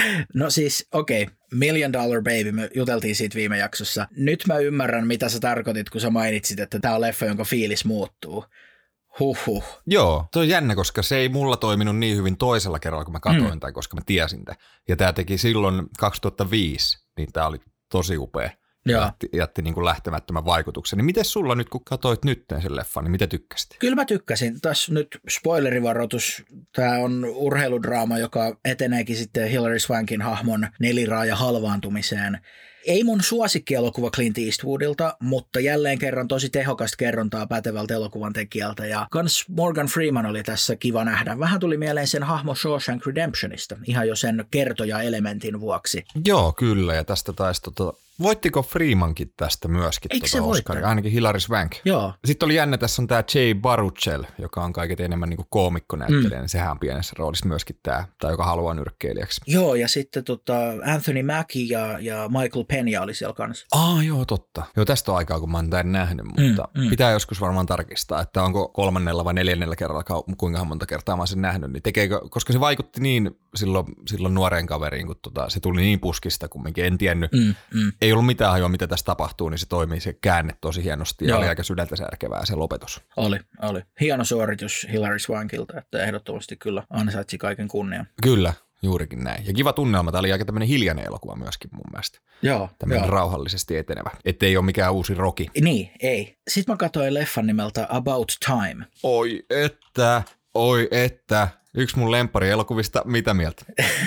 No siis, okei, okay. Million Dollar Baby, me juteltiin siitä viime jaksossa. Nyt mä ymmärrän, mitä sä tarkoitit, kun sä mainitsit, että tää on leffa, jonka fiilis muuttuu. Huhhuh. Joo, toi on jännä, koska se ei mulla toiminut niin hyvin toisella kerralla, kun mä katsoin mm. tai koska mä tiesin tämän. Ja tää teki silloin kaksituhattaviisi, niin tää oli tosi upea. jätti, jätti niin kuin lähtemättömän vaikutuksen. Niin miten sulla nyt, kun katsoit nyt sen leffan, niin mitä tykkäsit? Kyllä mä tykkäsin. Tässä nyt spoilerivaroitus. Tämä on urheiludraama, joka eteneekin sitten Hilary Swankin hahmon neliraaja halvaantumiseen. Ei mun suosikkielokuva Clint Eastwoodilta, mutta jälleen kerran tosi tehokasta kerrontaa pätevältä elokuvan tekijältä. Ja kans Morgan Freeman oli tässä kiva nähdä. Vähän tuli mieleen sen hahmo Shawshank Redemptionista, ihan jo sen kertoja-elementin vuoksi. Joo, kyllä. Ja tästä taisi tota... Voittiko Freemankin tästä myöskin? Eikö se Oscar? Ainakin Hilary Swank. Joo. Sitten oli jännä, tässä on tämä Jay Baruchel, joka on kaiket enemmän niin kuin koomikkonäyttelijä, mm. niin sehän on pienessä roolissa myöskin tämä, tai joka haluaa nyrkkeilijäksi. Joo, ja sitten tota Anthony Mackie ja, ja Michael Pena oli siellä kanssa. Ah, joo, totta. Joo, tästä on aikaa, kun mä oon tämän nähnyt, mutta mm, mm. pitää joskus varmaan tarkistaa, että onko kolmannella vai neljännellä kerralla, kuinka monta kertaa mä oon sen nähnyt, niin tekeekö, koska se vaikutti niin silloin, silloin nuoreen kaveriin, kun tota, se tuli niin puskista kumminkin, en tiennyt. Mm, mm. Ei ollut mitään hajoa, mitä tässä tapahtuu, niin se toimii se käänne tosi hienosti ja Joo. oli aika sydäntä särkevää se lopetus. Oli, oli. Hieno suoritus Hilary Swankilta, että ehdottomasti kyllä ansaitsi kaiken kunnian. Kyllä, juurikin näin. Ja kiva tunnelma, tämä oli aika tämmöinen hiljainen elokuva myöskin mun mielestä. Joo. Tämmöinen jo. rauhallisesti etenevä, ettei ole mikään uusi Rocky. Niin, ei. Sitten mä katsoin leffan nimeltä About Time. Oi että, oi että. Yksi mun lemppari elokuvista, mitä mieltä?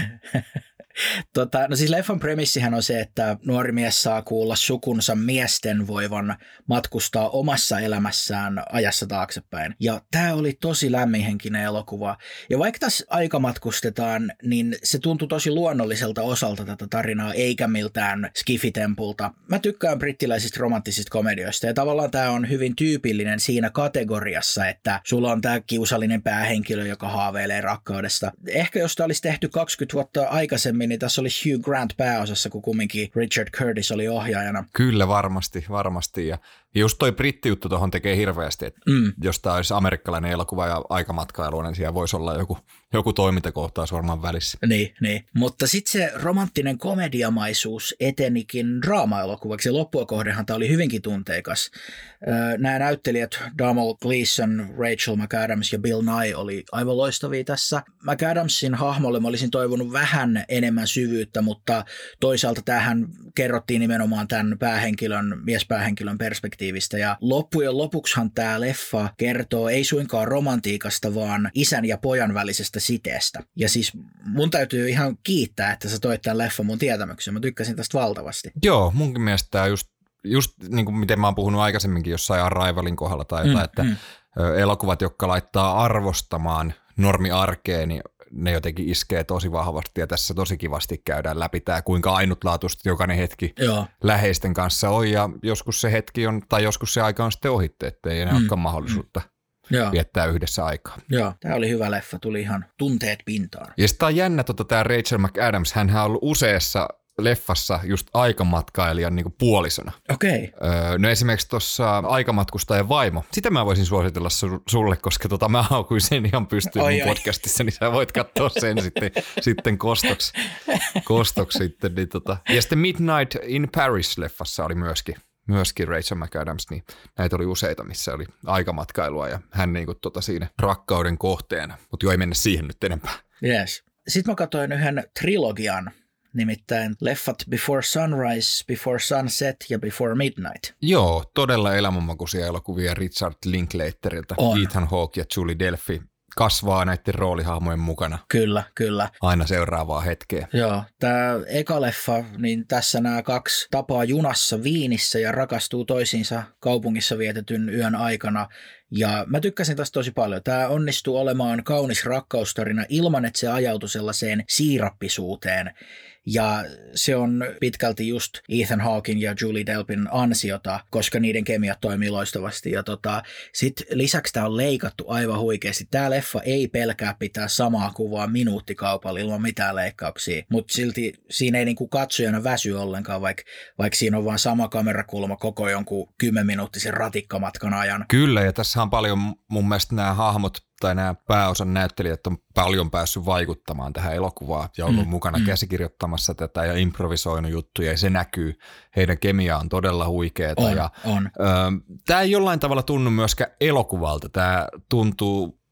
Tota, no siis leffan premissihän on se, että nuori mies saa kuulla sukunsa miesten voivan matkustaa omassa elämässään ajassa taaksepäin. Ja tämä oli tosi lämminhenkinen elokuva. Ja vaikka tässä aikamatkustetaan, niin se tuntui tosi luonnolliselta osalta tätä tarinaa, eikä miltään skifitempulta. Mä tykkään brittiläisistä romanttisista komedioista, ja tavallaan tämä on hyvin tyypillinen siinä kategoriassa, että sulla on tämä kiusallinen päähenkilö, joka haaveilee rakkaudesta. Ehkä jos tämä olisi tehty kaksikymmentä vuotta aikaisemmin, niin tässä oli Hugh Grant pääosassa, kun kumminkin Richard Curtis oli ohjaajana. Kyllä, varmasti, varmasti. Ja just toi brittijuttu tuohon tekee hirveästi, että mm. jos tämä olisi amerikkalainen elokuva ja aikamatkailu, niin siellä voisi olla joku, joku toimintakohtaus varmaan välissä. Niin, niin. Mutta sitten se romanttinen komediamaisuus etenikin draama-elokuvaksi. Ja loppua kohdehan tämä oli hyvinkin tunteikas. Nämä näyttelijät Domhnall Gleeson, Rachel McAdams ja Bill Nye oli aivan loistavia tässä. McAdamsin hahmolle mä olisin toivonut vähän enemmän syvyyttä, mutta toisaalta tämähän kerrottiin nimenomaan tämän päähenkilön, miespäähenkilön perspektiivistä. Ja loppujen lopuksihan tämä leffa kertoo ei suinkaan romantiikasta, vaan isän ja pojan välisestä siteestä. Ja siis mun täytyy ihan kiittää, että sä toit tämän leffan mun tietämykseen. Mä tykkäsin tästä valtavasti. Joo, munkin mielestä tämä just, just niin kuin miten mä oon puhunut aikaisemminkin jossain Arrivalin kohdalla tai jotain, mm, että mm. elokuvat, jotka laittaa arvostamaan normiarkeen, niin ne jotenkin iskee tosi vahvasti ja tässä tosi kivasti käydään läpi tämä, kuinka ainutlaatuisesti jokainen hetki Joo. läheisten kanssa on ja joskus se hetki on, tai joskus se aika on sitten ohitte, ettei enää mm. olekaan mahdollisuutta mm. viettää yhdessä aikaa. Joo, tämä oli hyvä leffa, tuli ihan tunteet pintaan. Ja sitten on jännä tota, tämä Rachel McAdams, hänhän on ollut useassa leffassa just aikamatkailijan niin kuin puolisona. Okei. Okay. Öö, no esimerkiksi tuossa Aikamatkustajan vaimo. Sitä mä voisin suositella su- sulle, koska tota mä haukuin sen ihan pystyyn mun podcastissa, niin sä voit katsoa sen sitten, sitten kostoksi. kostoksi sitten, niin tota. Ja sitten Midnight in Paris-leffassa oli myöskin, myöskin Rachel McAdams, niin näitä oli useita, missä oli aikamatkailua ja hän niin kuin tota siinä rakkauden kohteena. Mutta jo ei mennä siihen nyt enempää. Yes. Sitten mä katsoin yhden trilogian. Nimittäin leffat Before Sunrise, Before Sunset ja Before Midnight. Joo, todella elämänmakuisia elokuvia Richard Linklaterilta. On. Ethan Hawke ja Julie Delpy kasvaa näiden roolihahmojen mukana. Kyllä, kyllä. Aina seuraavaa hetkeä. Joo, tämä eka leffa, niin tässä nämä kaksi tapaa junassa Viinissä ja rakastuu toisiinsa kaupungissa vietetyn yön aikana. Ja mä tykkäsin tästä tosi paljon. Tämä onnistuu olemaan kaunis rakkaustarina ilman, että se ajautui sellaiseen siirappisuuteen. Ja se on pitkälti just Ethan Hawken ja Julie Delpyn ansiota, koska niiden kemiat toimii loistavasti. Ja tota, sit lisäksi tämä on leikattu aivan huikeasti. Tämä leffa ei pelkää pitää samaa kuvaa minuuttikaupalla ilman mitään leikkauksia, mutta silti siinä ei niinku katsojana väsy ollenkaan, vaikka vaik siinä on vaan sama kamerakulma koko jonkun kymmenminuuttisen ratikkamatkan ajan. Kyllä, ja tässä on paljon mun mielestä nämä hahmot tai nämä pääosan näyttelijät on paljon päässyt vaikuttamaan tähän elokuvaan ja ollut mm, mukana mm. käsikirjoittamassa tätä ja improvisoinut juttuja ja se näkyy. Heidän kemia on todella huikeeta. On, ja, on. Ö, tämä ei jollain tavalla tunnu myöskään elokuvalta. Tämä tuntuu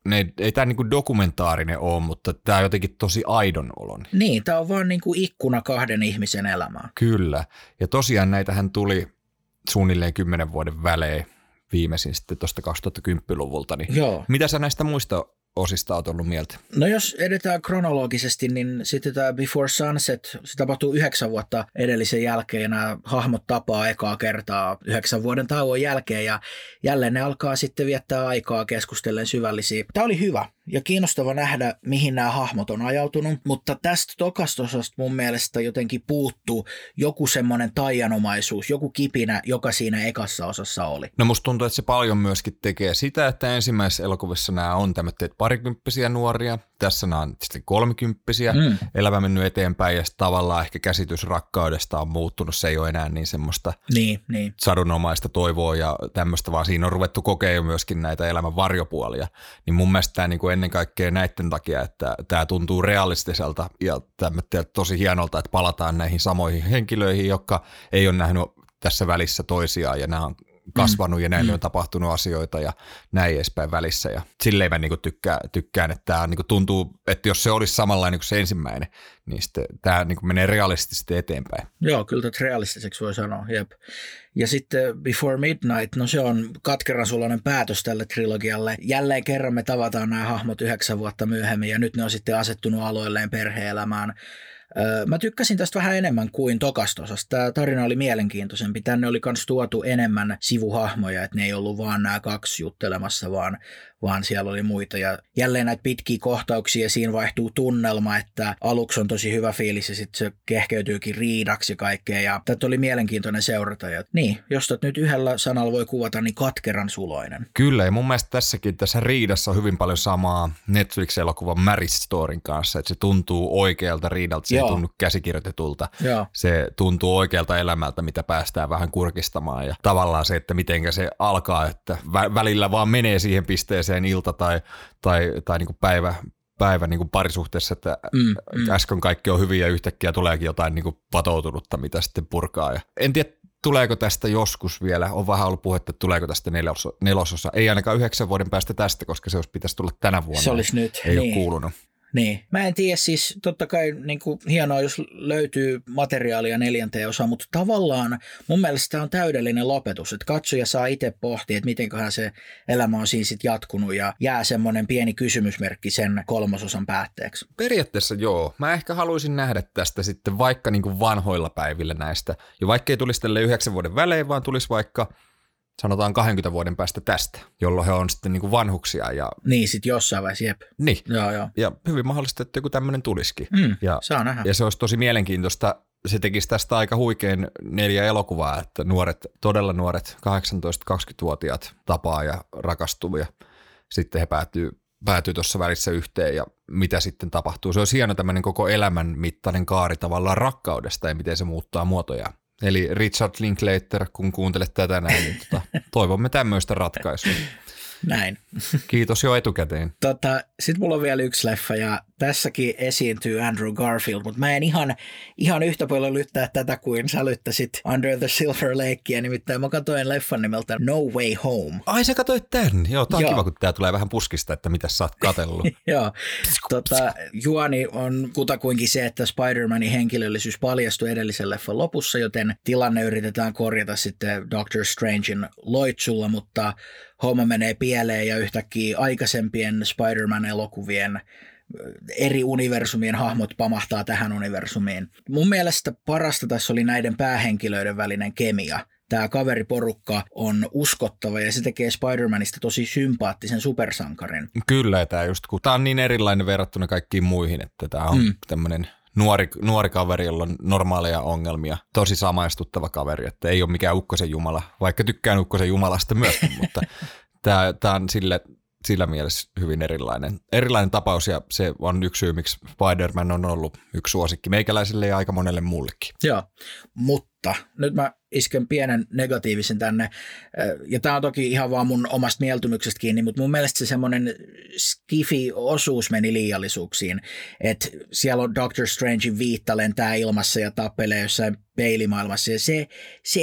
ne, ei tämä niinku dokumentaarinen ole, mutta tämä on jotenkin tosi aidon olon. Niin, tämä on vaan niinku ikkuna kahden ihmisen elämään. Kyllä, ja tosiaan näitähän tuli suunnilleen kymmenen vuoden välein viimeisin sitten tuosta kaksituhattakymmenluvulta. Niin Joo. mitä sä näistä muista osista oot ollut mieltä? No jos edetään kronologisesti, niin sitten tämä Before Sunset, se tapahtuu yhdeksän vuotta edellisen jälkeen ja nämä hahmot tapaa ekaa kertaa yhdeksän vuoden tauon jälkeen ja jälleen ne alkaa sitten viettää aikaa keskustellen syvällisiä. Tämä oli hyvä ja kiinnostava nähdä, mihin nämä hahmot on ajautunut, mutta tästä tokasta osasta mun mielestä jotenkin puuttuu joku semmoinen taianomaisuus, joku kipinä, joka siinä ekassa osassa oli. No musta tuntuu, että se paljon myöskin tekee sitä, että ensimmäisessä elokuvassa nämä on tämmöiset parikymppisiä nuoria, tässä nämä on sitten kolmikymppisiä, mm. elämä mennyt eteenpäin ja tavallaan ehkä käsitys rakkaudesta on muuttunut, se ei ole enää niin semmoista niin, niin. sadunomaista toivoa ja tämmöistä, vaan siinä on ruvettu kokea myöskin näitä elämän varjopuolia, niin mun mielestä tämä niin kuin ennen kaikkea näiden takia, että tämä tuntuu realistiselta ja tosi hienolta, että palataan näihin samoihin henkilöihin, jotka ei ole nähnyt tässä välissä toisiaan ja nämä on kasvanut ja näille mm. on tapahtunut asioita ja näin edespäin välissä. Ja silleen mä niinku tykkään, tykkään, että tämä niinku tuntuu, että jos se olisi samanlainen kuin se ensimmäinen, niin sitten tämä niinku menee realistisesti eteenpäin. Joo, kyllä tätä realistiseksi voi sanoa, jep. Ja sitten Before Midnight, no se on katkeran suloinen päätös tälle trilogialle. Jälleen kerran me tavataan nämä hahmot yhdeksän vuotta myöhemmin ja nyt ne on sitten asettunut aloilleen perhe-elämään. Mä tykkäsin tästä vähän enemmän kuin tokastosasta. Tämä tarina oli mielenkiintoisempi. Tänne oli myös tuotu enemmän sivuhahmoja, että ne ei ollut vaan nämä kaksi juttelemassa, vaan, vaan siellä oli muita. Ja jälleen näitä pitkiä kohtauksia ja siinä vaihtuu tunnelma, että aluksi on tosi hyvä fiilis ja sitten se kehkeytyykin riidaksi ja kaikkea. Ja tätä oli mielenkiintoinen seurata. Ja niin, jos tätä nyt yhdellä sanalla voi kuvata, niin katkeran suloinen. Kyllä, ja mun mielestä tässäkin tässä riidassa on hyvin paljon samaa Netflix-elokuvan Marriage Storyn kanssa, että se tuntuu oikealta riidalta. Se ei tunnu käsikirjoitetulta. Joo. Se tuntuu oikealta elämältä, mitä päästään vähän kurkistamaan. Ja tavallaan se, että mitenkä se alkaa, että vä- välillä vaan menee siihen pisteeseen ilta tai, tai, tai niin kuin päivä, päivä niin kuin parisuhteessa, että mm, mm. äsken kaikki on hyviä ja yhtäkkiä tuleekin jotain niin kuin patoutunutta, mitä sitten purkaa. Ja en tiedä, tuleeko tästä joskus vielä, on vähän ollut puhetta, että tuleeko tästä nelososa, nelososa. Ei ainakaan yhdeksän vuoden päästä tästä, koska se olisi pitäisi tulla tänä vuonna. Se olisi nyt. Ei niin. ole kuulunut. Niin. Mä en tiedä, siis totta kai niin kuin, hienoa, jos löytyy materiaalia neljänteen osaan, mutta tavallaan mun mielestä tämä on täydellinen lopetus, että katsoja saa itse pohtia, että mitenköhän se elämä on siinä sitten jatkunut ja jää semmoinen pieni kysymysmerkki sen kolmososan päätteeksi. Periaatteessa joo. Mä ehkä haluaisin nähdä tästä sitten vaikka niin kuin vanhoilla päivillä näistä, ja vaikka ei tulisi tälle yhdeksän vuoden välein, vaan tulisi vaikka sanotaan kaksikymmentä vuoden päästä tästä, jolloin he on sitten niin kuin vanhuksia. Ja niin, sitten jossain vaiheessa, jep. Niin, joo, joo. Ja hyvin mahdollista, että joku tämmöinen tulisikin. Mm, ja, saa nähdä. Ja se olisi tosi mielenkiintoista. Se tekisi tästä aika huikein neljä elokuvaa, että nuoret, todella nuoret kahdeksantoista-kaksikymmentävuotiaat tapaa ja rakastuu ja sitten he päätyy, päätyy tuossa välissä yhteen ja mitä sitten tapahtuu. Se olisi hieno tämmöinen koko elämän mittainen kaari tavallaan rakkaudesta ja miten se muuttaa muotoja. Eli Richard Linklater, kun kuuntelet tätä näin, niin tota, toivomme tämmöistä ratkaisua. Näin. Kiitos jo etukäteen. Tota, Sitten mulla on vielä yksi leffa ja tässäkin esiintyy Andrew Garfield, mutta mä en ihan, ihan yhtä paljon lyttää tätä kuin sä lyttäsit Under the Silver Lakea, nimittäin mä katsoin leffan nimeltä No Way Home. Ai sä katsoit tän? Joo, tää on Joo. kiva, kun tää tulee vähän puskista, että mitä sä oot katsellut. Joo, tota, juoni on kutakuinkin se, että Spider-Manin henkilöllisyys paljastui edellisen leffan lopussa, joten tilanne yritetään korjata sitten Doctor Strangein loitsulla, mutta homma menee pieleen ja yhtäkkiä aikaisempien Spider-Man-elokuvien eri universumien hahmot pamahtaa tähän universumiin. Mun mielestä parasta tässä oli näiden päähenkilöiden välinen kemia. Tämä kaveriporukka on uskottava ja se tekee Spider-Manista tosi sympaattisen supersankarin. Kyllä, tämä just kun tämä on niin erilainen verrattuna kaikkiin muihin, että tämä on mm. tämmöinen nuori, nuori kaveri, jolla on normaaleja ongelmia. Tosi samaistuttava kaveri, että ei ole mikään ukkosen jumala, vaikka tykkään ukkosen jumalasta myöskin, mutta tämä, tämä on sille, sillä mielessä hyvin erilainen. Erilainen tapaus ja se on yksi syy, miksi Spider-Man on ollut yksi suosikki meikäläiselle ja aika monelle muullekin. Joo, mutta nyt mä isken pienen negatiivisen tänne, ja tämä on toki ihan vaan mun omasta mieltymyksestä kiinni, mutta mun mielestä se semmoinen skifi-osuus meni liiallisuuksiin, että siellä on Doctor Strangein viitta lentää ilmassa ja tappelee jossain peilimaailmassa, ja se, se ei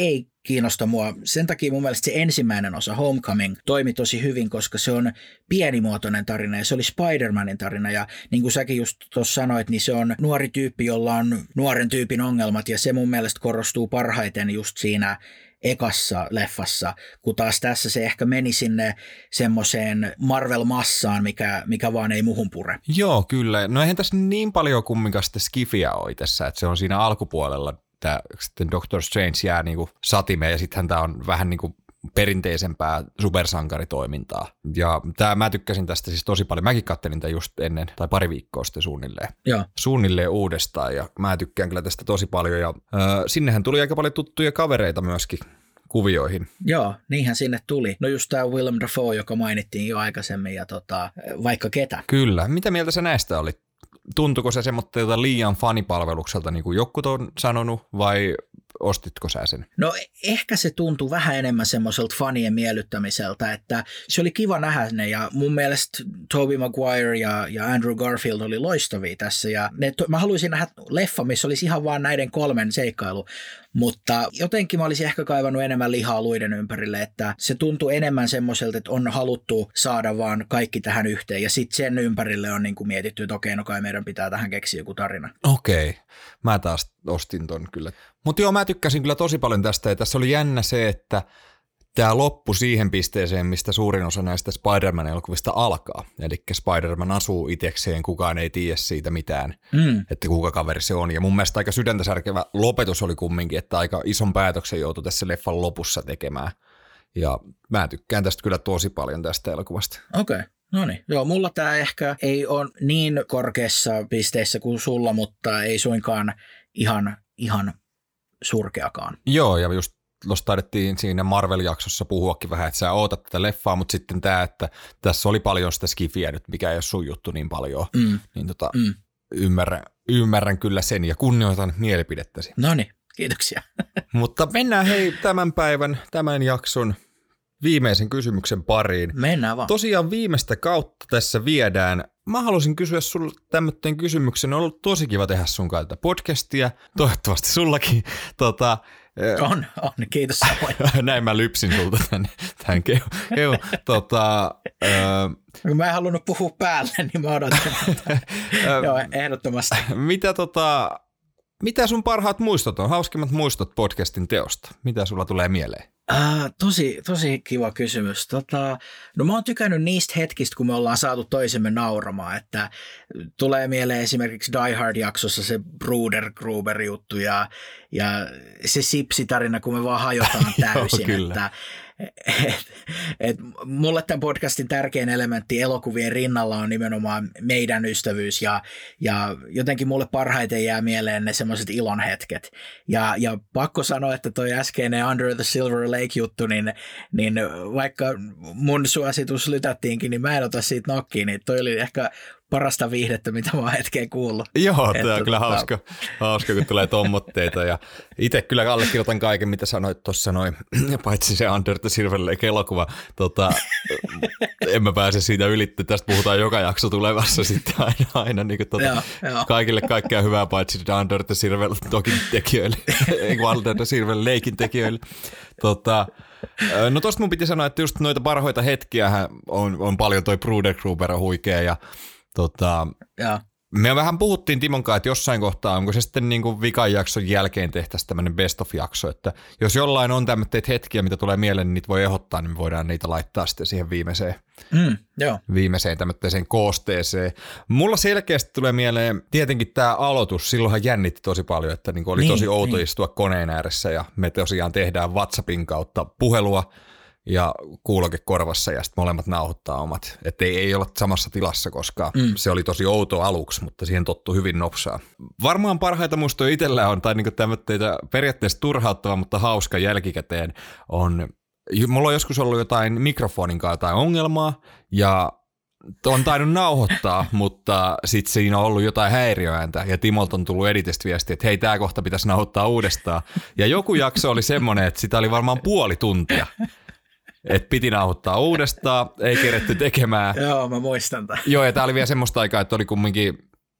kiinnosta mua. Sen takia mun mielestä se ensimmäinen osa, Homecoming, toimi tosi hyvin, koska se on pienimuotoinen tarina ja se oli Spider-Manin tarina. Ja niin kuin säkin just tuossa sanoit, niin se on nuori tyyppi, jolla on nuoren tyypin ongelmat ja se mun mielestä korostuu parhaiten just siinä ekassa leffassa, kun taas tässä se ehkä meni sinne semmoiseen Marvel-massaan, mikä, mikä vaan ei muhun pure. Joo, kyllä. No eihän tässä niin paljon kumminkaan sitten skifiä ole tässä, että se on siinä alkupuolella, että sitten Doctor Strange jää niinku satimeen ja sittenhän tämä on vähän niinku perinteisempää supersankaritoimintaa. Ja tää, mä tykkäsin tästä siis tosi paljon. Mäkin kattelin tätä just ennen, tai pari viikkoa sitten suunnilleen. Joo. Suunnilleen uudestaan ja mä tykkään kyllä tästä tosi paljon. Ja äh, sinnehän tuli aika paljon tuttuja kavereita myöskin kuvioihin. Joo, niinhän sinne tuli. No just tää Willem Dafoe, joka mainittiin jo aikaisemmin ja tota, vaikka ketä. Kyllä. Mitä mieltä sä näistä olit? Tuntuiko se semmoista liian fanipalvelukselta, niin kuin jotkut on sanonut, vai ostitko sä sen? No ehkä se tuntui vähän enemmän semmoiselta fanien miellyttämiseltä, että se oli kiva nähdä ne ja mun mielestä Tobey Maguire ja, ja Andrew Garfield oli loistavia tässä ja ne, mä haluaisin nähdä leffa, missä olisi ihan vaan näiden kolmen seikkailu, mutta jotenkin mä olisin ehkä kaivannut enemmän lihaa luiden ympärille, että se tuntui enemmän semmoiselta, että on haluttu saada vaan kaikki tähän yhteen ja sitten sen ympärille on niin kuin mietitty, että okei, no kai meidän pitää tähän keksiä joku tarina. Okei, mä taas ostin ton kyllä. Mutta joo, mä tykkäsin kyllä tosi paljon tästä ja tässä oli jännä se, että tämä loppui siihen pisteeseen, mistä suurin osa näistä Spider-Man-elokuvista alkaa. Eli Spider-Man asuu itsekseen, kukaan ei tiedä siitä mitään, mm. että kuka kaveri se on. Ja mun mielestä aika sydäntä särkevä lopetus oli kumminkin, että aika ison päätöksen joutui tässä leffan lopussa tekemään. Ja mä tykkään tästä kyllä tosi paljon tästä elokuvasta. Okei. Okay. No niin, joo, mulla tämä ehkä ei ole niin korkeassa pisteessä kuin sulla, mutta ei suinkaan ihan, ihan surkeakaan. Joo, ja just tuossa taidettiin siinä Marvel-jaksossa puhuakin vähän, että sä ootat tätä leffaa, mutta sitten tämä, että tässä oli paljon sitä skifiä nyt, mikä ei ole sun juttu niin paljon, mm. niin tota, mm. ymmärrän, ymmärrän kyllä sen ja kunnioitan mielipidettäsi. No niin, kiitoksia. Mutta mennään hei tämän päivän, tämän jakson viimeisen kysymyksen pariin. Mennään vaan. Tosiaan viimeistä kautta tässä viedään. Mä halusin kysyä sulle tämmöinen kysymyksen. On ollut tosi kiva tehdä sun kanssa podcastia. Toivottavasti sullakin. Tota, on, on. Kiitos samoin. Näin mä lypsin sulta tänne. Tämän kehu. Tota, Kun mä en halunnut puhua päälle, niin mä odotan. Joo, ehdottomasti. Mitä, tota, mitä sun parhaat muistot on? Hauskimmat muistot podcastin teosta? Mitä sulla tulee mieleen? Äh, tosi, tosi kiva kysymys. Tota, no mä oon tykännyt niistä hetkistä, kun me ollaan saatu toisemme nauramaan, että tulee mieleen esimerkiksi Die Hard-jaksossa se Bruder Gruber-juttu ja, ja se Sipsi-tarina, kun me vaan hajotaan täysin. Joo, että, et, et, mulle tämän podcastin tärkein elementti elokuvien rinnalla on nimenomaan meidän ystävyys ja, ja jotenkin mulle parhaiten jää mieleen ne semmoiset ilon hetket. Ja, ja pakko sanoa, että toi äskeinen Under the Silver Lake-juttu, niin, niin vaikka mun suositus lytättiinkin, niin mä en ota siitä nokkiin, niin toi oli ehkä parasta viihdettä, mitä mä oon hetkeen kuullut. Joo, tämä on kyllä hauska, hauska, kun tulee tommotteita. Ja itse kyllä allekirjoitan kaiken, mitä sanoit tuossa noin, paitsi se Under the Silver Lake-elokuva. Tota, en mä pääse siitä ylitte. Tästä puhutaan joka jakso tulevassa sitten aina. aina niin kuin, tota, joo, kaikille kaikkea hyvää, paitsi Under the Silver Lakein tekijöille. Under the Silver Lakein tekijöille. Tota, no tosta mun piti sanoa, että just noita parhoita hetkiä on, on paljon, toi Bruder Gruber on huikea ja Tota, ja. Me vähän puhuttiin Timon kanssa, että jossain kohtaa, onko se sitten niin kuin vikan jakson jälkeen tehtäisiin tämmöinen best of jakso, että jos jollain on tämmöitä hetkiä, mitä tulee mieleen, niin niitä voi ehdottaa, niin me voidaan niitä laittaa sitten siihen viimeiseen, mm, joo. viimeiseen tämmöiseen koosteeseen. Mulla selkeästi tulee mieleen tietenkin tämä aloitus, silloinhan jännitti tosi paljon, että niin oli niin, tosi outo niin. istua koneen ääressä ja me tosiaan tehdään WhatsAppin kautta puhelua, ja kuuloke korvassa ja sitten molemmat nauhoittaa omat. Että ei, ei olla samassa tilassa, koska mm. se oli tosi outo aluksi, mutta siihen tottui hyvin nopsaa. Varmaan parhaita muistoja itsellä on, tai niinku tämmöitä periaatteessa turhauttava, mutta hauska jälkikäteen on, mulla on joskus ollut jotain mikrofonin kanssa jotain ongelmaa, ja on tainnut nauhoittaa, mutta sitten siinä on ollut jotain häiriöääntä, ja Timolta on tullut editistä viestiä, että hei, tää kohta pitäisi nauhoittaa uudestaan. Ja joku jakso oli semmoinen, että sitä oli varmaan puoli tuntia. Että piti nauhoittaa uudestaan, ei keretty tekemään. Joo, mä muistan tämän. Joo, ja tää oli vielä semmoista aikaa, että oli kumminkin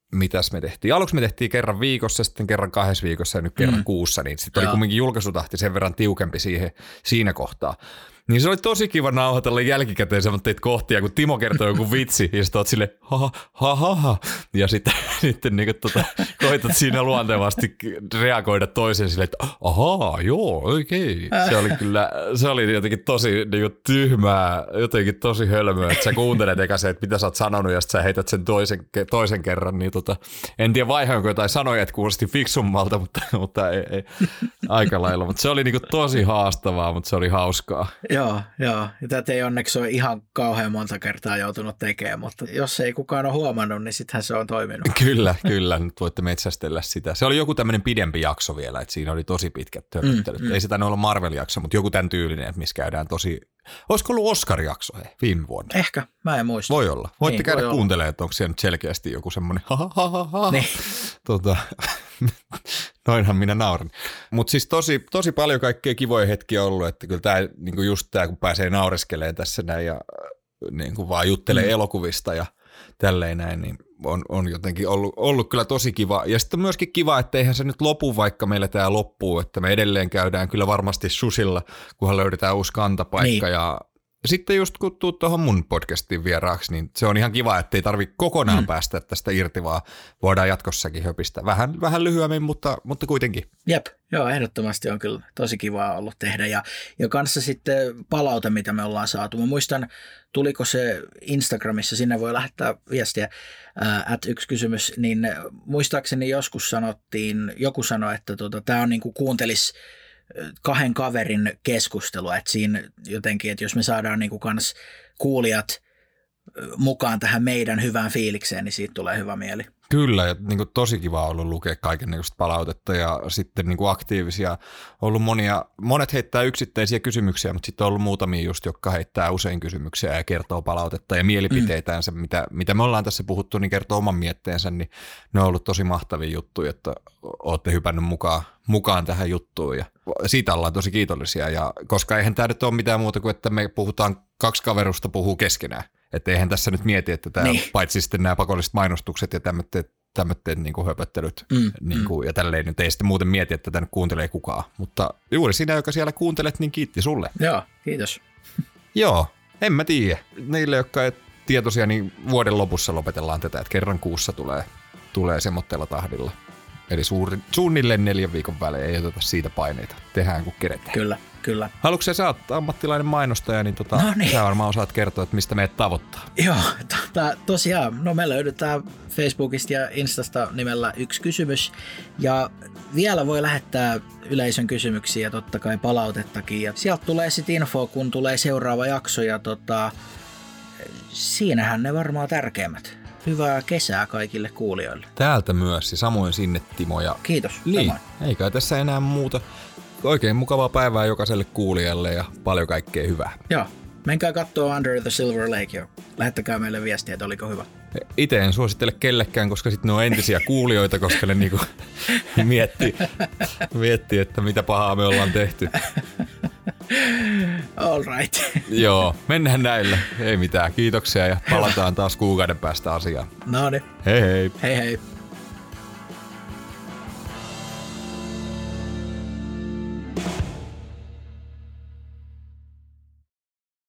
mitäs me tehtiin? Aluksi me tehtiin kerran viikossa, sitten kerran kahdessa viikossa ja nyt kerran mm. kuussa, niin sitten oli kumminkin julkaisutahti sen verran tiukempi siihen, siinä kohtaa. Niin se oli tosi kiva nauhoitella jälkikäteen semmoitteita kohtia, kun Timo kertoo joku vitsi, ja sitten oot silleen, ha ha ha ha, ja sitten, sitten niin tota, koitat siinä luontevasti reagoida toisen silleen, että ahaa, joo, oikein. Se oli kyllä, se oli jotenkin tosi niin kuin tyhmää, jotenkin tosi hölmöä, että sä kuuntelet eka se, että mitä sä oot sanonut, ja sitten sä heität sen toisen, toisen kerran, niin tota, en tiedä vaihoinko jotain sanoja, että kuulosti fiksummalta, mutta, mutta ei, ei, aika lailla, mutta se oli niin kuin tosi haastavaa, mutta se oli hauskaa. Joo, joo. Ja tätä ei onneksi ole ihan kauhean monta kertaa joutunut tekemään, mutta jos ei kukaan ole huomannut, niin sittenhän se on toiminut. Kyllä, kyllä. Nyt voitte metsästellä sitä. Se oli joku tämmöinen pidempi jakso vielä, että siinä oli tosi pitkät töpyttelyt. Mm, mm. Ei se tainnut olla Marvel-jakso, mutta joku tämän tyylinen, että missä käydään tosi... Olisiko ollut Oscar-jakso hei, viime vuonna? Ehkä, mä en muista. Voi olla. Voitte niin, käydä voi kuuntelemaan, että onko siellä nyt selkeästi joku semmoinen ha ha ha ha. Niin. Tota... Noinhan minä nauran. Mutta siis tosi, tosi paljon kaikkea kivoja hetkiä ollut, että kyllä tämä niinku just tämä, kun pääsee naureskelemaan tässä näin ja niinku vaan juttelee mm. elokuvista ja tälleen näin, niin on, on jotenkin ollut, ollut kyllä tosi kiva. Ja sitten myöskin kiva, että eihän se nyt lopu, vaikka meillä tämä loppuu, että me edelleen käydään kyllä varmasti susilla, kunhan löydetään uusi kantapaikka. Niin. Ja sitten just kun tuut tuohon mun podcastin vieraaksi, niin se on ihan kiva, että ei tarvitse kokonaan mm. päästä tästä irti, vaan voidaan jatkossakin höpistä. Vähän, vähän lyhyemmin, mutta, mutta kuitenkin. Jep, joo, ehdottomasti on kyllä tosi kivaa ollut tehdä. Ja, ja kanssa sitten palaute, mitä me ollaan saatu. Mä muistan, tuliko se Instagramissa, sinne voi lähettää viestiä, ää, at yksi kysymys, niin muistaakseni joskus sanottiin, joku sanoi, että tota, tämä on niin kuin kuuntelis kahden kaverin keskustelua, että siinä jotenkin, että jos me saadaan niin kuin kans kuulijat mukaan tähän meidän hyvään fiilikseen, niin siitä tulee hyvä mieli. Kyllä, ja niin kuin tosi kiva on ollut lukea kaikennäköistä palautetta ja sitten niin kuin aktiivisia. Ollut monia, monet heittää yksittäisiä kysymyksiä, mutta sitten on ollut muutamia just, jotka heittää usein kysymyksiä ja kertoo palautetta ja mielipiteitäänsä, mm. mitä, mitä me ollaan tässä puhuttu, niin kertoo oman mietteensä, niin ne on ollut tosi mahtavia juttuja, että olette hypännyt mukaan, mukaan tähän juttuun ja siitä ollaan tosi kiitollisia, ja koska eihän tämä nyt ole mitään muuta kuin, että me puhutaan, kaksi kaverusta puhuu keskenään. Että eihän tässä nyt mieti, että tämä, niin. paitsi sitten nämä pakolliset mainostukset ja tämmöiset niin kuin höpöttelyt mm, niin kuin, mm. ja tälleen nyt ei sitten muuten mieti, että tätä nyt kuuntelee kukaan. Mutta juuri sinä, joka siellä kuuntelet, niin kiitti sulle. Joo, kiitos. Joo, en mä tiedä. Niille, jotka ei tietoisia, niin vuoden lopussa lopetellaan tätä, että kerran kuussa tulee, tulee semmoitteella tahdilla. Eli suuri, suunnilleen neljän viikon välein, ei oteta siitä paineita. Tehdään kun keretään. Kyllä, kyllä. Haluatko sä oot ammattilainen mainostaja, niin, tota, no niin. Sä varmaan osaat kertoa, että mistä meidät tavoittaa. Joo, tota, tosiaan. No me löydetään Facebookista ja Instasta nimellä yksi kysymys. Ja vielä voi lähettää yleisön kysymyksiä ja totta kai palautettakin. Ja sieltä tulee sitten info, kun tulee seuraava jakso. Ja tota, siinähän ne varmaan tärkeimmät. Hyvää kesää kaikille kuulijoille. Täältä myös ja samoin sinne Timo. Ja kiitos. Niin, eikä tässä enää muuta. Oikein mukavaa päivää jokaiselle kuulijalle ja paljon kaikkea hyvää. Joo, menkää katsoa Under the Silver Lake ja lähettäkää meille viestiä, että oliko hyvä. Itse en suosittele kellekään, koska sitten ne on entisiä kuulijoita, koska ne niinku miettii, miettii, että mitä pahaa me ollaan tehty. All right. Joo, mennään näillä. Ei mitään. Kiitoksia ja palataan taas kuukauden päästä asiaan. No niin. Hei hei. Hei hei.